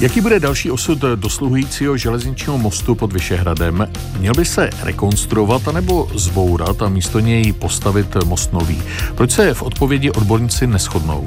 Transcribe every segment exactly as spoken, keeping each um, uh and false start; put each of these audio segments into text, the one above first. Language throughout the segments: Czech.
Jaký bude další osud dosluhujícího železničního mostu pod Vyšehradem? Měl by se rekonstruovat anebo zbourat a místo něj postavit most nový? Proč se v odpovědi odborníci neshodnou?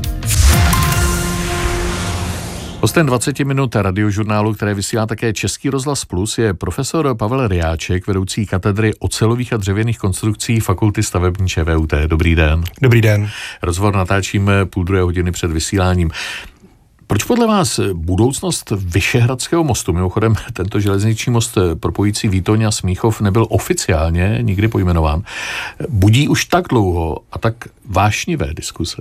Hostem dvacet minut radiožurnálu, které vysílá také Český rozhlas Plus, je profesor Pavel Ryáček, vedoucí katedry ocelových a dřevěných konstrukcí Fakulty stavební ČVUT. Dobrý den. Dobrý den. Rozhovor natáčíme půl druhé hodiny před vysíláním. Proč podle vás budoucnost Vyšehradského mostu, mimochodem tento železniční most propojící Výtoň a Smíchov nebyl oficiálně nikdy pojmenován, budí už tak dlouho a tak vášnivé diskuse?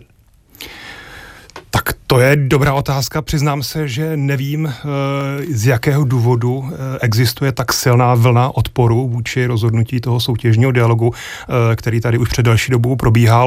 Tak to je dobrá otázka. Přiznám se, že nevím, z jakého důvodu existuje tak silná vlna odporu vůči rozhodnutí toho soutěžního dialogu, který tady už před další dobou probíhal.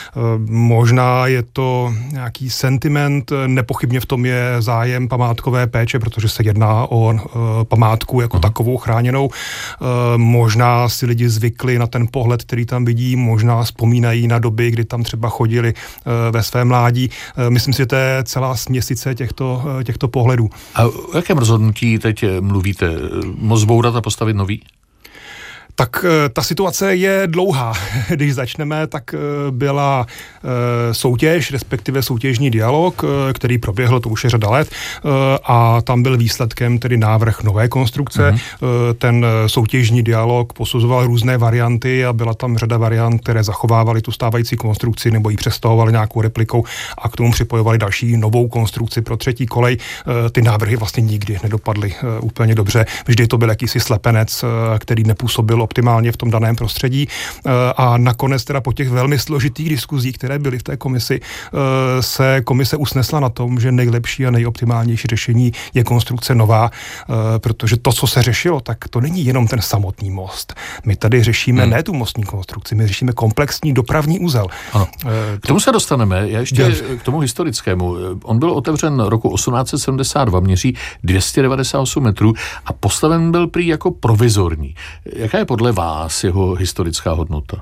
Možná je to nějaký sentiment, nepochybně v tom je zájem památkové péče, protože se jedná o památku jako takovou chráněnou. Možná si lidi zvykli na ten pohled, který tam vidí, možná vzpomínají na doby, kdy tam třeba chodili ve své mládí. Myslím si, že to je celá směsice těchto, těchto pohledů. A o jakém rozhodnutí teď mluvíte? Most zbourat a postavit nový? Tak ta situace je dlouhá. Když začneme, tak byla soutěž, respektive soutěžní dialog, který proběhl, to už je řada let, a tam byl výsledkem tedy návrh nové konstrukce. Uh-huh. Ten soutěžní dialog posuzoval různé varianty a byla tam řada variant, které zachovávaly tu stávající konstrukci nebo ji přestahovaly nějakou replikou a k tomu připojovali další novou konstrukci pro třetí kolej. Ty návrhy vlastně nikdy nedopadly úplně dobře. Vždy to byl jakýsi slepenec, který nepůsobil optimálně v tom daném prostředí a nakonec teda po těch velmi složitých diskuzích, které byly v té komisi, se komise usnesla na tom, že nejlepší a nejoptimálnější řešení je konstrukce nová, protože to, co se řešilo, tak to není jenom ten samotný most. My tady řešíme hmm. ne tu mostní konstrukci, my řešíme komplexní dopravní uzel. Ano. K tomu se dostaneme. Já ještě k tomu historickému. On byl otevřen roku osmnáct set sedmdesát dva, měří dvě stě devadesát osm metrů a postaven byl prý jako provizorní. Jaká je podle vás jeho historická hodnota?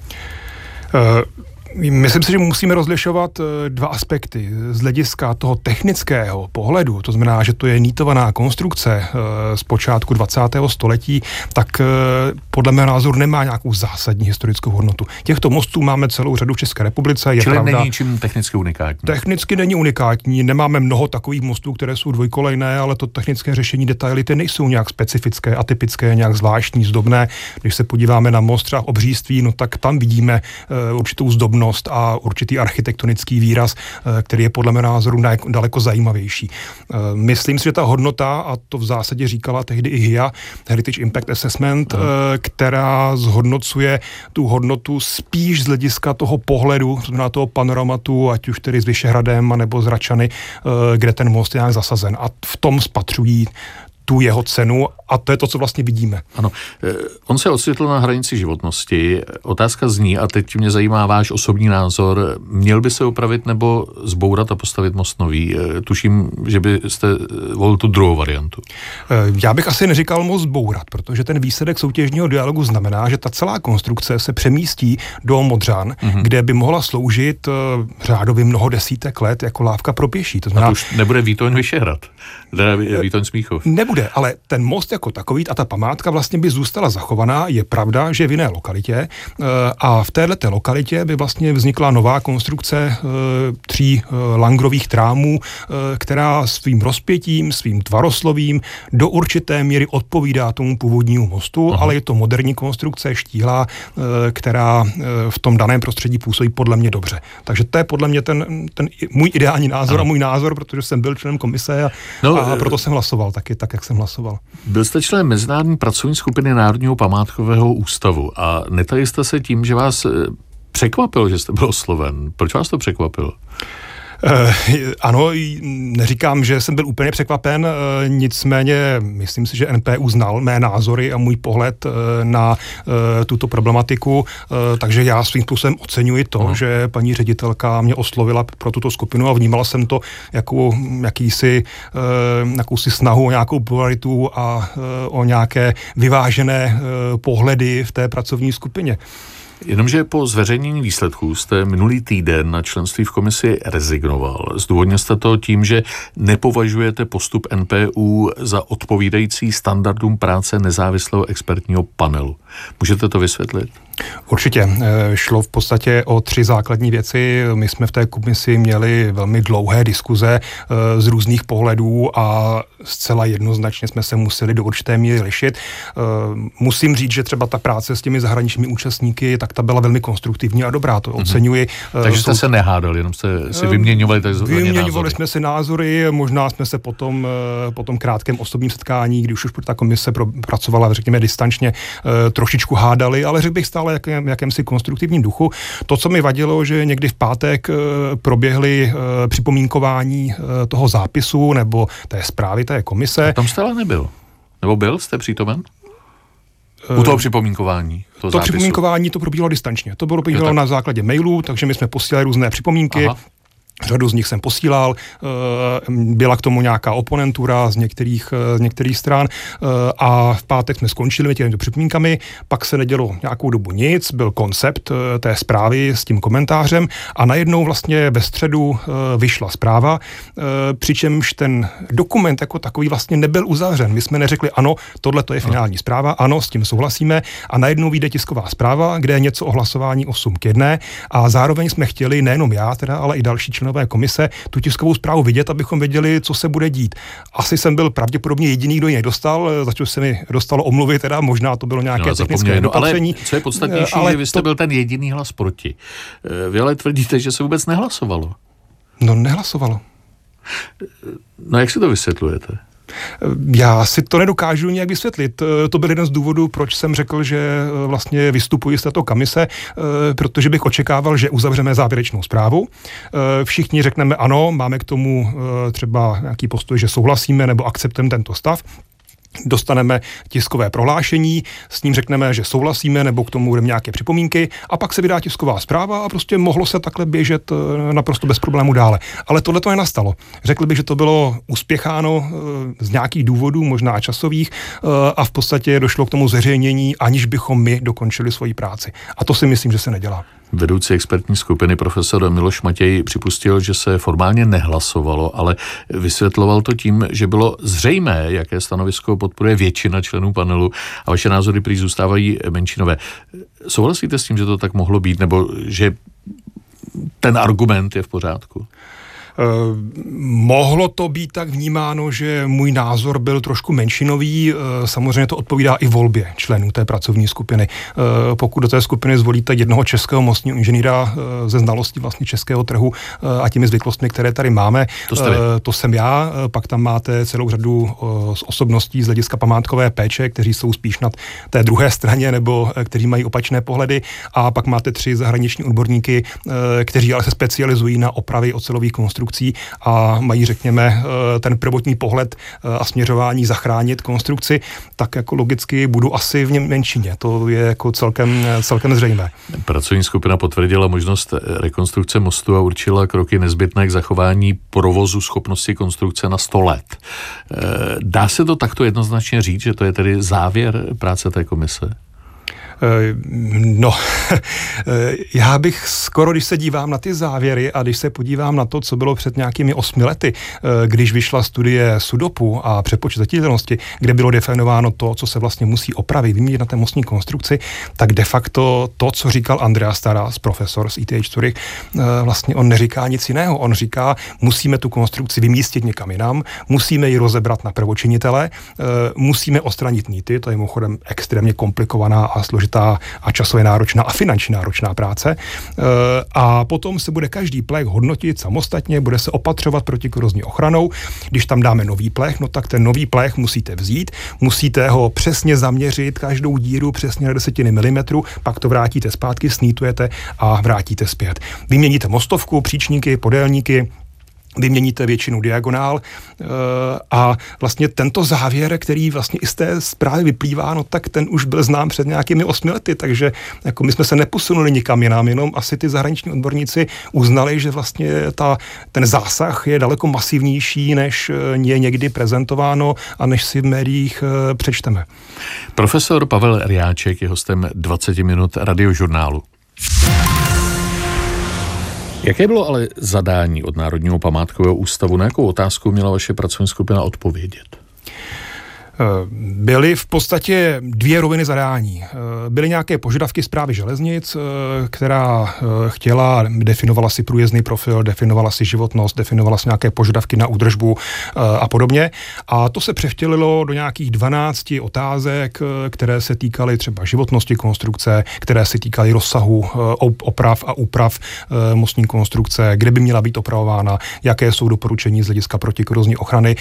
Uh... Myslím si, že musíme rozlišovat dva aspekty. Z hlediska toho technického pohledu, to znamená, že to je nítovaná konstrukce z počátku dvacátého století, tak podle mého názoru nemá nějakou zásadní historickou hodnotu. Těchto mostů máme celou řadu v České republice. Je Čili pravda, není čím technicky unikátní? Technicky není unikátní. Nemáme mnoho takových mostů, které jsou dvojkolejné, ale to technické řešení, detaily, ty nejsou nějak specifické, atypické, nějak zvláštní, zdobné. Když se podíváme na most třeba Obříství, no tak tam vidíme určitou zdobnost a určitý architektonický výraz, který je podle mého názoru daleko zajímavější. Myslím si, že ta hodnota, a to v zásadě říkala tehdy i H I A, Heritage Impact Assessment, uh. která zhodnocuje tu hodnotu spíš z hlediska toho pohledu, znamená toho panoramatu, ať už tedy s Vyšehradem, nebo z Račany, kde ten most je nějak zasazen. A v tom spatřují tu jeho cenu a to je to, co vlastně vidíme. Ano. On se ocitl na hranici životnosti. Otázka zní, a teď mě zajímá váš osobní názor, měl by se opravit nebo zbourat a postavit most nový? Tuším, že byste volil tu druhou variantu. Já bych asi neříkal most zbourat, protože ten výsledek soutěžního dialogu znamená, že ta celá konstrukce se přemístí do Modřan, mm-hmm. kde by mohla sloužit řádově mnoho desítek let jako lávka pro pěší. To znamená, a to už nebude Výtoň Vyšehrad, teda Výtoň Smíchov. Nebude, ale ten most jako takový a ta památka vlastně by zůstala zachovaná. Je pravda, že v jiné lokalitě a v této lokalitě by vlastně vznikla nová konstrukce tří langrových trámů, která svým rozpětím, svým tvaroslovím do určité míry odpovídá tomu původnímu mostu, Aha. ale je to moderní konstrukce, štíhlá, která v tom daném prostředí působí podle mě dobře. Takže to je podle mě ten, ten můj ideální názor Aha. a můj názor, protože jsem byl členem komise a, no, a proto jsem hlasoval taky tak, jak jsem hlasoval. Byl jste členem mezinárodní pracovní skupiny Národního památkového ústavu a netají jste se tím, že vás překvapilo, že jste byl osloven. Proč vás to překvapilo? Uh, ano, neříkám, že jsem byl úplně překvapen, uh, nicméně myslím si, že N P U znal mé názory a můj pohled uh, na uh, tuto problematiku, uh, takže já svým způsobem oceňuji to, uh. že paní ředitelka mě oslovila pro tuto skupinu a vnímala jsem to jako jakýsi, uh, jakousi snahu o nějakou pluralitu a uh, o nějaké vyvážené uh, pohledy v té pracovní skupině. Jenomže po zveřejnění výsledků jste minulý týden na členství v komisi rezignoval. Zdůvodnil jste to tím, že nepovažujete postup N P U za odpovídající standardům práce nezávislého expertního panelu. Můžete to vysvětlit? Určitě. Šlo v podstatě o tři základní věci. My jsme v té komisi měli velmi dlouhé diskuze z různých pohledů a zcela jednoznačně jsme se museli do určité míry lišit. Musím říct, že třeba ta práce s těmi zahraničními účastníky, tak ta byla velmi konstruktivní a dobrá, to oceňuji. Mm-hmm. Takže jste Jsou... se nehádali, jenom jste si vyměňovali takzvané názory. Vyměňovali jsme si názory, možná jsme se potom po tom krátkém osobním setkání, když už ta komise pracovala, řekněme, distančně, trošičku hádali, ale řekl bych stále jakém, jakémsi konstruktivním duchu. To, co mi vadilo, že někdy v pátek proběhly připomínkování toho zápisu nebo té zprávy té komise. A tam jste ale nebyl. Nebo byl? Jste přítomen? U toho připomínkování. To zápisu. Připomínkování to probíhalo distančně. To bylo probíhalo na základě mailů, takže my jsme posílali různé připomínky. Aha. Řadu z nich jsem posílal, byla k tomu nějaká oponentura z některých, z některých stran a v pátek jsme skončili těmito připomínkami, pak se nedělo nějakou dobu nic, byl koncept té zprávy s tím komentářem a najednou vlastně ve středu vyšla zpráva, přičemž ten dokument jako takový vlastně nebyl uzavřen. My jsme neřekli, ano, tohle to je finální zpráva, ano, s tím souhlasíme a najednou vyjde tisková zpráva, kde je něco o hlasování osm k jedné a zároveň jsme chtěli, nejenom já teda, ale i další členové komise, tu tiskovou zprávu vidět, abychom věděli, co se bude dít. Asi jsem byl pravděpodobně jediný, kdo ji nedostal, za co se mi dostalo omluvy, teda možná to bylo nějaké no, technické opatření. Ale co je podstatnější, ale že vy jste to... byl ten jediný hlas proti. Vy ale tvrdíte, že se vůbec nehlasovalo. No nehlasovalo. No jak si to vysvětlujete? Já si to nedokážu nějak vysvětlit. To byl jeden z důvodů, proč jsem řekl, že vlastně vystupuji z této komise, protože bych očekával, že uzavřeme závěrečnou zprávu. Všichni řekneme ano, máme k tomu třeba nějaký postoj, že souhlasíme nebo akceptujeme tento stav. Dostaneme tiskové prohlášení, s ním řekneme, že souhlasíme, nebo k tomu budeme nějaké připomínky a pak se vydá tisková zpráva a prostě mohlo se takhle běžet naprosto bez problému dále. Ale tohle to nenastalo. Řekl bych, že to bylo uspěcháno z nějakých důvodů, možná časových, a v podstatě došlo k tomu zveřejnění, aniž bychom my dokončili svoji práci. A to si myslím, že se nedělá. Vedoucí expertní skupiny profesor Miloš Matěj připustil, že se formálně nehlasovalo, ale vysvětloval to tím, že bylo zřejmé, jaké stanovisko podporuje většina členů panelu a vaše názory prý zůstávají menšinové. Souhlasíte s tím, že to tak mohlo být, nebo že ten argument je v pořádku? Uh, mohlo to být tak vnímáno, že můj názor byl trošku menšinový, uh, samozřejmě to odpovídá i volbě členů té pracovní skupiny. Uh, pokud do té skupiny zvolíte jednoho českého mostního inženýra uh, ze znalostí vlastně českého trhu uh, a těmi zvyklostmi, které tady máme, to, uh, to jsem já, uh, pak tam máte celou řadu uh, z osobností z hlediska památkové péče, kteří jsou spíš na té druhé straně nebo uh, kteří mají opačné pohledy a pak máte tři zahraniční odborníky, uh, kteří ale se specializují na opravy ocelových konstrukcí a mají, řekněme, ten prvotní pohled a směřování zachránit konstrukci, tak jako logicky budu asi v něm menšině. To je jako celkem, celkem zřejmé. Pracovní skupina potvrdila možnost rekonstrukce mostu a určila kroky nezbytné k zachování provozu schopnosti konstrukce na sto let. Dá se to takto jednoznačně říct, že to je tedy závěr práce té komise? No, já bych skoro, když se dívám na ty závěry a když se podívám na to, co bylo před nějakými osmi lety, když vyšla studie SUDOPu a přepočitatelnosti, kde bylo definováno to, co se vlastně musí opravit, vyměnit na té mostní konstrukci, tak de facto to, co říkal Andreas Taras, profesor z E T H Zurich, vlastně on neříká nic jiného. On říká, musíme tu konstrukci vymístit někam jinam, musíme ji rozebrat na prvočinitele, musíme odstranit nýty, to je mimochodem extrémně komplikovaná a složitá a časově náročná a finančně náročná práce. A potom se bude každý plech hodnotit samostatně, bude se opatřovat protikorozní ochranou. Když tam dáme nový plech, no tak ten nový plech musíte vzít, musíte ho přesně zaměřit, každou díru přesně na desetiny milimetru, pak to vrátíte zpátky, snítujete a vrátíte zpět. Vyměníte mostovku, příčníky, podélníky, vyměníte většinu diagonál a vlastně tento závěr, který vlastně i z té zprávy vyplývá, no tak ten už byl znám před nějakými osmi lety, takže jako my jsme se neposunuli nikam jinam, jenom asi ty zahraniční odborníci uznali, že vlastně ta, ten zásah je daleko masivnější, než je někdy prezentováno a než si v médiích přečteme. Profesor Pavel Riáček je hostem dvacet minut Radiožurnálu. Jaké bylo ale zadání od Národního památkového ústavu? Na jakou otázku měla vaše pracovní skupina odpovědět? Byly v podstatě dvě roviny zadání. Byly nějaké požadavky Správy železnic, která chtěla, definovala si průjezdný profil, definovala si životnost, definovala si nějaké požadavky na údržbu a podobně. A to se převtělilo do nějakých dvanácti otázek, které se týkaly třeba životnosti konstrukce, které se týkaly rozsahu oprav a úprav mostní konstrukce, kde by měla být opravována, jaké jsou doporučení z hlediska protikorozní ochrany.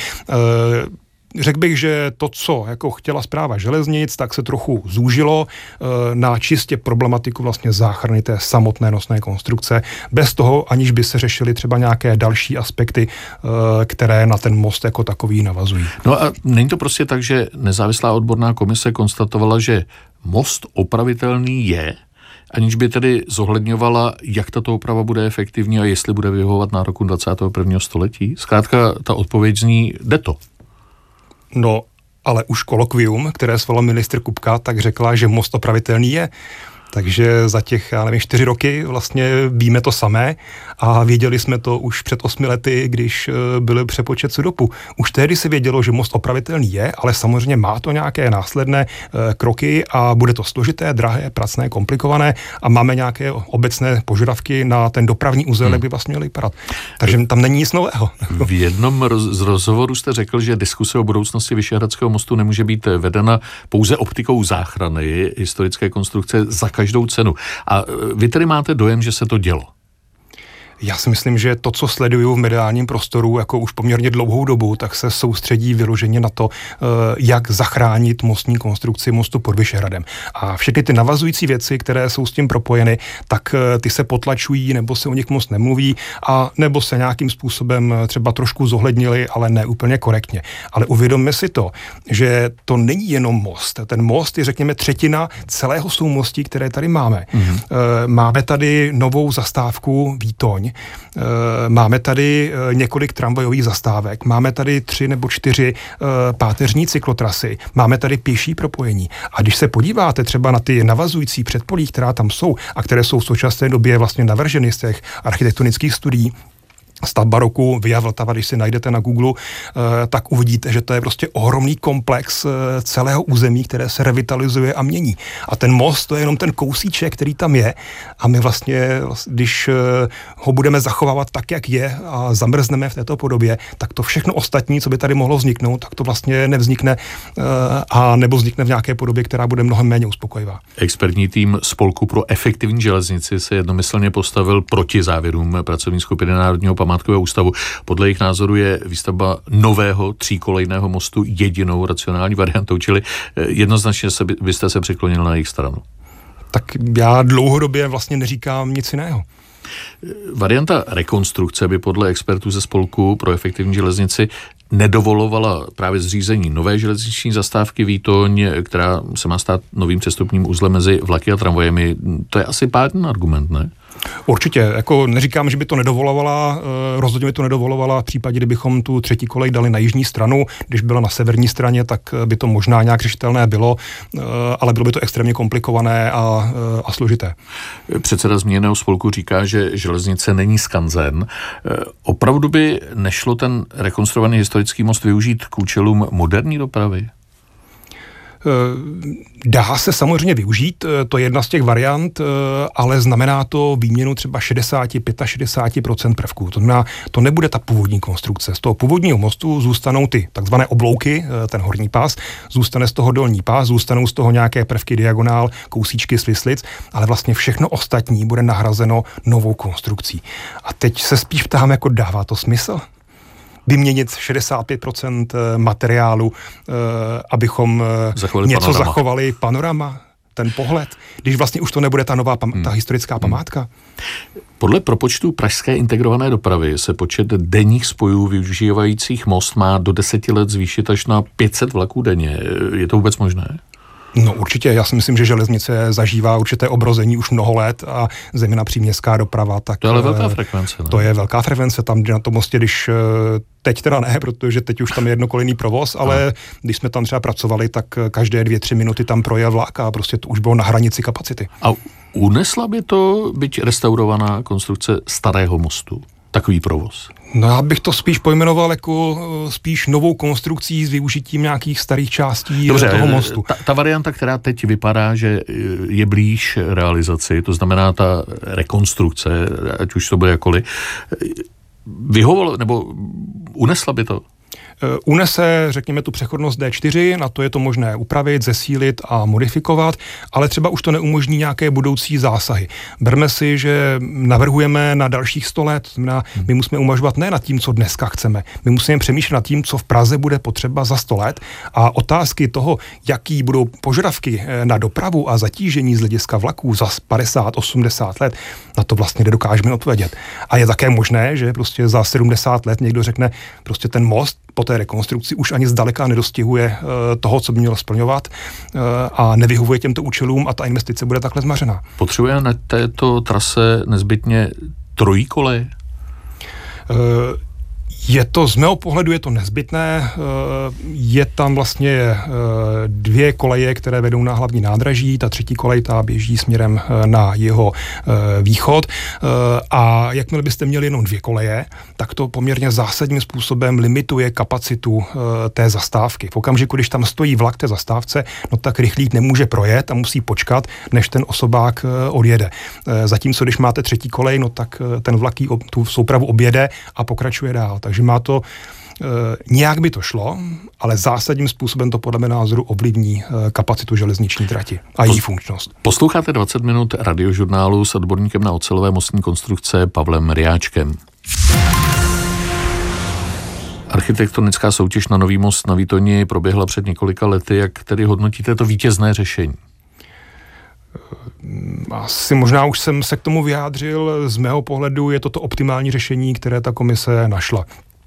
Řekl bych, že to, co jako chtěla Správa železnic, tak se trochu zúžilo e, na čistě problematiku vlastně záchrany té samotné nosné konstrukce, bez toho, aniž by se řešily třeba nějaké další aspekty, e, které na ten most jako takový navazují. No a není to prostě tak, že nezávislá odborná komise konstatovala, že most opravitelný je, aniž by tedy zohledňovala, jak tato oprava bude efektivní a jestli bude vyhovovat nároku dvacátého prvního století? Zkrátka ta odpověď zní, jde to. No, ale už kolokvium, které svolal ministr Kupka, tak řekla, že most opravitelný je. Takže za těch, já nevím, čtyři roky vlastně víme to samé a věděli jsme to už před osmi lety, když byl přepočet SUDOPu. Už tehdy se vědělo, že most opravitelný je, ale samozřejmě má to nějaké následné kroky a bude to složité, drahé, pracné, komplikované a máme nějaké obecné požadavky na ten dopravní uzel, hmm. jak by vlastně měl vypadat. Takže tam není nic nového. V jednom roz, z rozhovoru jste řekl, že diskuse o budoucnosti Vyšehradského mostu nemůže být vedena pouze optikou záchrany historické konstrukce za každou cenu. A vy tedy máte dojem, že se to dělo? Já si myslím, že to, co sleduju v mediálním prostoru jako už poměrně dlouhou dobu, tak se soustředí vyloženě na to, jak zachránit mostní konstrukci mostu pod Vyšehradem. A všechny ty navazující věci, které jsou s tím propojeny, tak ty se potlačují, nebo se o nich moc nemluví, a nebo se nějakým způsobem třeba trošku zohlednili, ale ne úplně korektně. Ale uvědomme si to, že to není jenom most. Ten most je, řekněme, třetina celého soumostí, které tady máme. Mm-hmm. Máme tady novou zastávku Výtoň. Máme tady několik tramvajových zastávek, máme tady tři nebo čtyři páteřní cyklotrasy, máme tady pěší propojení. A když se podíváte třeba na ty navazující předpolí, která tam jsou a které jsou v současné době vlastně navrženy z těch architektonických studií, stavba roku Via Vltava, když si najdete na Google, tak uvidíte, že to je prostě ohromný komplex celého území, které se revitalizuje a mění. A ten most, to je jenom ten kousíček, který tam je, a my vlastně, když ho budeme zachovávat tak, jak je, a zamrzneme v této podobě, tak to všechno ostatní, co by tady mohlo vzniknout, tak to vlastně nevznikne, a nebo vznikne v nějaké podobě, která bude mnohem méně uspokojivá. Expertní tým Spolku pro efektivní železnici se jednomyslně postavil proti závěrům pracovní skupiny Národního památkového ústavu. Podle jejich názoru je výstavba nového tříkolejného mostu jedinou racionální variantou, čili jednoznačně se, byste se přiklonil na jejich stranu. Tak já dlouhodobě vlastně neříkám nic jiného. Varianta rekonstrukce by podle expertů ze Spolku pro efektivní železnici nedovolovala právě zřízení nové železniční zastávky Výtoň, která se má stát novým přestupním uzlem mezi vlaky a tramvajemi. To je asi pádný argument, ne? Určitě, jako neříkám, že by to nedovolovala, rozhodně by to nedovolovala v případě, kdybychom tu třetí kolej dali na jižní stranu, když byla na severní straně, tak by to možná nějak řešitelné bylo, ale bylo by to extrémně komplikované a, a složité. Předseda zmíněného spolku říká, že železnice není skanzen. Opravdu by nešlo ten rekonstruovaný historický most využít k účelům moderní dopravy? Dá se samozřejmě využít, to je jedna z těch variant, ale znamená to výměnu třeba šedesát až šedesát pět procent prvků. To znamená, to nebude ta původní konstrukce. Z toho původního mostu zůstanou ty takzvané oblouky, ten horní pás, zůstane z toho dolní pás, zůstanou z toho nějaké prvky diagonál, kousíčky svislic, ale vlastně všechno ostatní bude nahrazeno novou konstrukcí. A teď se spíš ptám, jako dává to smysl? Vyměnit šedesát pět procent materiálu, abychom zachovali něco panorama. zachovali panorama. ten pohled, když vlastně už to nebude ta nová, pam- ta historická památka? Podle propočtu pražské integrované dopravy se počet denních spojů využívajících most má do deseti let zvýšit až na pět set vlaků denně. Je to vůbec možné? No určitě, já si myslím, že železnice zažívá určité obrození už mnoho let a zejména příměstská doprava. Tak to je ale velká frekvence, ne? To je velká frekvence, tam na tom mostě, když teď teda ne, protože teď už tam je jednokolejný provoz, ale no. Když jsme tam třeba pracovali, tak každé dvě, tři minuty tam projel vlak a prostě to už bylo na hranici kapacity. A unesla by to, byť restaurovaná konstrukce starého mostu, takový provoz? No já bych to spíš pojmenoval jako spíš novou konstrukcí s využitím nějakých starých částí Dobře, toho mostu. Ta, ta varianta, která teď vypadá, že je blíž realizaci, to znamená ta rekonstrukce, ať už to bude jakkoliv, vyhovovalo, nebo unesla by to? Unese, řekněme, tu přechodnost D čtyři, na to je to možné upravit, zesílit a modifikovat, ale třeba už to neumožní nějaké budoucí zásahy. Berme si, že navrhujeme na dalších sto let, znamená, my musíme uvažovat ne nad tím, co dneska chceme, my musíme přemýšlet nad tím, co v Praze bude potřeba za sto let a otázky toho, jaký budou požadavky na dopravu a zatížení z hlediska vlaků za padesát osmdesát let, na to vlastně nedokážeme odpovědět. A je také možné, že prostě za sedmdesát let někdo řekne, prostě ten most po té rekonstrukci už ani zdaleka nedostihuje uh, toho, co by mělo splňovat uh, a nevyhovuje těmto účelům a ta investice bude takhle zmařená. Potřebuje na této trase nezbytně trojí koleje? Uh, Je to, z mého pohledu je to nezbytné, je tam vlastně dvě koleje, které vedou na hlavní nádraží, ta třetí kolej ta běží směrem na jeho východ a jakmile byste měli jenom dvě koleje, tak to poměrně zásadním způsobem limituje kapacitu té zastávky. V okamžiku, když tam stojí vlak té zastávce, no tak rychlík nemůže projet a musí počkat, než ten osobák odjede. Zatímco, když máte třetí kolej, no tak ten vlak tu soupravu objede a pokračuje dál. Takže má to, e, nějak by to šlo, ale zásadním způsobem to podle mého názoru ovlivní e, kapacitu železniční trati a její funkčnost. Posloucháte dvacet minut radiožurnálu s odborníkem na ocelové mostní konstrukce Pavlem Riáčkem. Architektonická soutěž na nový most na Výtoni proběhla před několika lety. Jak tedy hodnotíte to vítězné řešení? Asi možná už jsem se k tomu vyjádřil. Z mého pohledu je toto optimální řešení, které ta komise našla.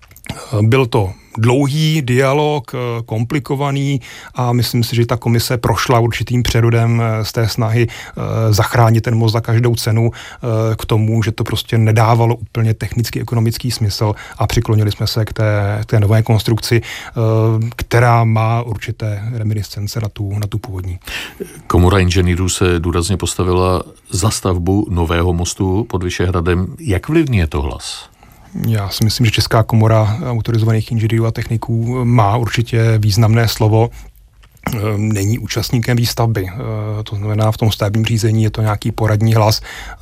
Byl to dlouhý dialog, komplikovaný a myslím si, že ta komise prošla určitým přerodem z té snahy zachránit ten most za každou cenu k tomu, že to prostě nedávalo úplně technický, ekonomický smysl a přiklonili jsme se k té, k té nové konstrukci, která má určité reminiscence na tu, na tu původní. Komora inženýrů se důrazně postavila za stavbu nového mostu pod Vyšehradem. Jak vlivní je to hlas? Já si myslím, že Česká komora autorizovaných inženýrů a techniků má určitě významné slovo. Není účastníkem výstavby. To znamená, v tom stavebním řízení je to nějaký poradní hlas,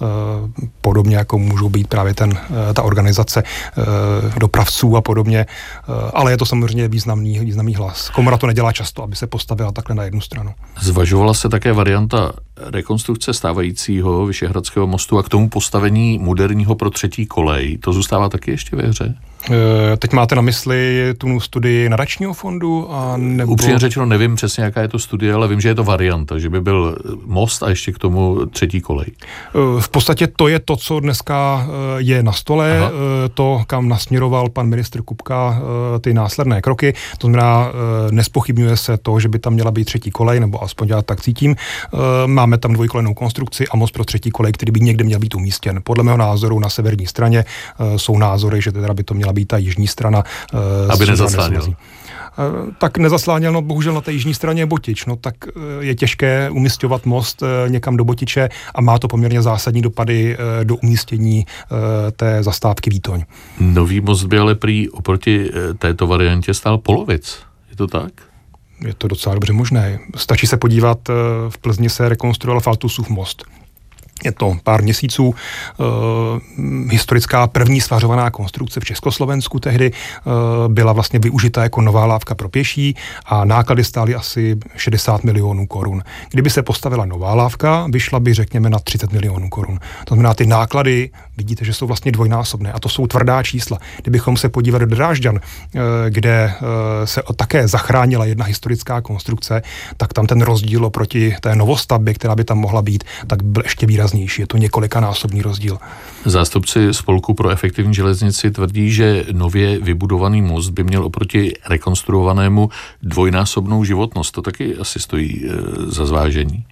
podobně jako můžou být právě ten, ta organizace dopravců a podobně, ale je to samozřejmě významný, významný hlas. Komora to nedělá často, aby se postavila takhle na jednu stranu. Zvažovala se také varianta rekonstrukce stávajícího Vyšehradského mostu a k tomu postavení moderního pro třetí kolej. To zůstává taky ještě ve hře? Teď máte na mysli tu studii nadačního fondu? A nebo... Upřímně řečeno nevím přesně, jaká je to studie, ale vím, že je to varianta, že by byl most a ještě k tomu třetí kolej. V podstatě to je to, co dneska je na stole, Aha. to, kam nasměroval pan ministr Kupka ty následné kroky. To znamená, nespochybňuje se to, že by tam měla být třetí kolej, nebo aspoň já tak cítím. Máme tam dvojkolejnou konstrukci a most pro třetí kolej, který by někde měl být umístěn. Podle mého názoru na severní straně jsou názory, že teda by to měla být ta jižní strana. Aby nezasláněl. Tak nezasláněl, no bohužel na té jižní straně je Botič, no tak je těžké umísťovat most někam do Botiče a má to poměrně zásadní dopady do umístění té zastávky Výtoň. Nový most by ale prý oproti této variantě stál polovic, je to tak? Je to docela dobře možné. Stačí se podívat, v Plzni se rekonstruoval Faltusův most. Je to pár měsíců, e, historická první svařovaná konstrukce v Československu tehdy e, byla vlastně využita jako nová lávka pro pěší a náklady stály asi šedesát milionů korun. Kdyby se postavila nová lávka, vyšla by řekněme na třicet milionů korun. To znamená, ty náklady vidíte, že jsou vlastně dvojnásobné a to jsou tvrdá čísla. Kdybychom se podívali do Drážďan, kde se také zachránila jedna historická konstrukce, tak tam ten rozdíl oproti té novostavbě, která by tam mohla být, tak byl ještě výraznější. Je to několikanásobný rozdíl. Zástupci Spolku pro efektivní železnici tvrdí, že nově vybudovaný most by měl oproti rekonstruovanému dvojnásobnou životnost. To taky asi stojí e, za zvážení.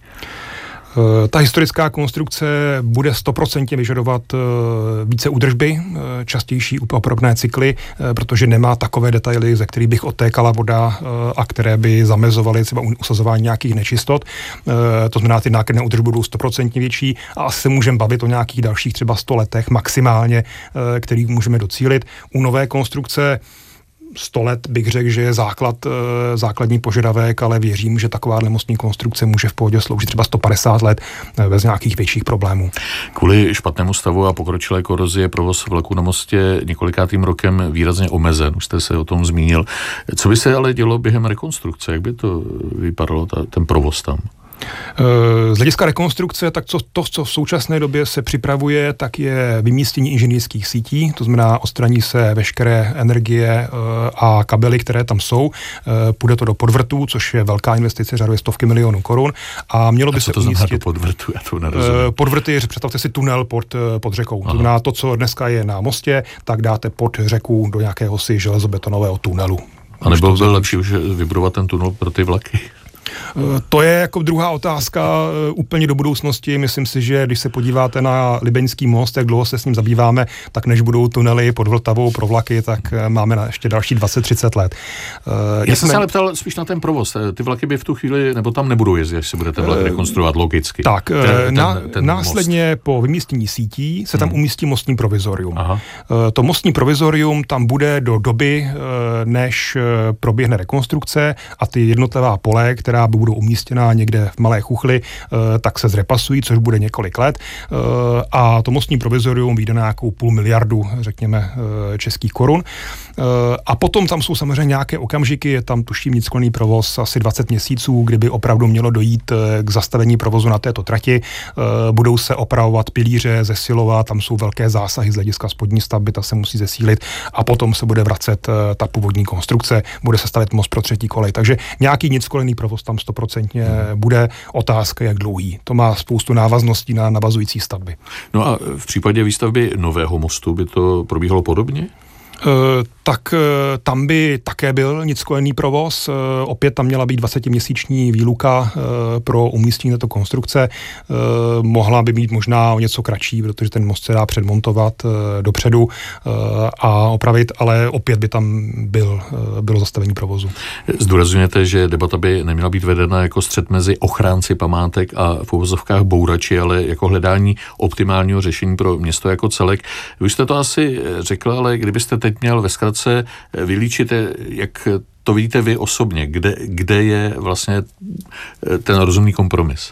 Ta historická konstrukce bude stoprocentně vyžadovat více údržby, častější opravné cykly, protože nemá takové detaily, ze kterých bych odtékala voda a které by zamezovaly třeba usazování nějakých nečistot. To znamená, ty náklady na údržbu budou stoprocentně větší a asi se můžeme bavit o nějakých dalších třeba sto letech maximálně, který můžeme docílit. U nové konstrukce sto let bych řekl, že je základ, základní požadavek, ale věřím, že taková mostní konstrukce může v pohodě sloužit třeba sto padesát let bez nějakých větších problémů. Kvůli špatnému stavu a pokročilé korozi je provoz vlaku na mostě několikátým rokem výrazně omezen. Už jste se o tom zmínil. Co by se ale dělo během rekonstrukce? Jak by to vypadalo, ta, ten provoz tam? Z hlediska rekonstrukce, tak to, to, co v současné době se připravuje, tak je vymístění inženýrských sítí, to znamená odstraní se veškeré energie a kabely, které tam jsou. Půjde to do podvrtů, což je velká investice, řadově stovky milionů korun. A mělo by a se to umístit... do podvrtu? Já to nerozumím. Podvrty, představte si tunel pod, pod řekou. Aha. To znamená to, co dneska je na mostě, tak dáte pod řeku do nějakého si železobetonového tunelu. A nebylo by lepší už vybudovat ten tunel pro ty vlaky? To je jako druhá otázka úplně do budoucnosti. Myslím si, že když se podíváte na Libeňský most, jak dlouho se s ním zabýváme, tak než budou tunely pod Vltavou pro vlaky, tak máme na ještě další dvacet třicet let. Já jsem se ale ptal spíš na ten provoz. Ty vlaky by v tu chvíli, nebo tam nebudou jezdit, až se bude ten vlak rekonstruovat logicky. Tak, ten, na, ten, ten následně most. Po vymístění sítí se tam hmm. umístí mostní provizorium. Aha. To mostní provizorium tam bude do doby, než proběhne rekonstrukce a ty jednotlivá pole, která budou umístěná někde v Malé Chuchli, tak se zrepasují, což bude několik let. A to mostní provizorium vyjde na nějakou půl miliardu, řekněme, českých korun. A potom tam jsou samozřejmě nějaké okamžiky, je tam tuším nickolný provoz asi dvacet měsíců, kdyby opravdu mělo dojít k zastavení provozu na této trati. Budou se opravovat pilíře, zesilovat, tam jsou velké zásahy z hlediska spodní stavby, ta se musí zesílit a potom se bude vracet ta původní konstrukce, bude se stavět most pro třetí kolej. Takže nějaký nickolný provoz tam stoprocentně bude, otázka jak dlouhý. To má spoustu návazností na navazující stavby. No a v případě výstavby nového mostu by to probíhalo podobně? Uh, tak uh, tam by také byl nickojený provoz. Uh, opět tam měla být dvacetiměsíční výluka uh, pro umístění této konstrukce. Uh, mohla by být možná o něco kratší, protože ten most se dá předmontovat uh, dopředu uh, a opravit, ale opět by tam byl, uh, bylo zastavení provozu. Zdůrazňujete, že debata by neměla být vedena jako střet mezi ochránci památek a v uvozovkách bourači, ale jako hledání optimálního řešení pro město jako celek. Vy jste to asi řekl, ale kdybyste teď měl ve zkratce vylíčit, jak to vidíte vy osobně, kde, kde je vlastně ten rozumný kompromis?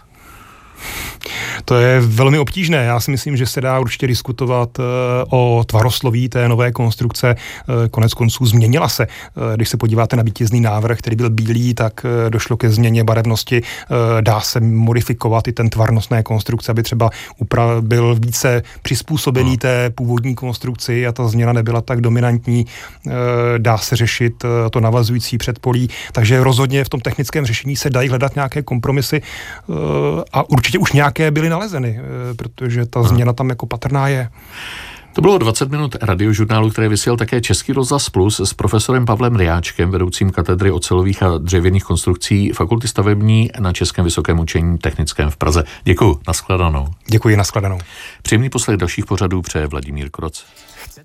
To je velmi obtížné. Já si myslím, že se dá určitě diskutovat o tvarosloví té nové konstrukce. Konec konců změnila se. Když se podíváte na vítězný návrh, který byl bílý, tak došlo ke změně barevnosti. Dá se modifikovat i ten tvar nosné konstrukce, aby třeba upra- byl více přizpůsobený té původní konstrukci a ta změna nebyla tak dominantní. Dá se řešit to navazující předpolí. Takže rozhodně v tom technickém řešení se dají hledat nějaké kompromisy a určitě už nějaké byly nalezeny, protože ta změna tam jako patrná je. To bylo dvacet minut radiožurnálu, které vysílal také Český rozhlas Plus s profesorem Pavlem Ryáčkem, vedoucím katedry ocelových a dřevěných konstrukcí Fakulty stavební na Českém vysokém učení technickém v Praze. Děkuji, nashledanou. Děkuji, nashledanou. Příjemný poslech dalších pořadů přeje Vladimír Kroc.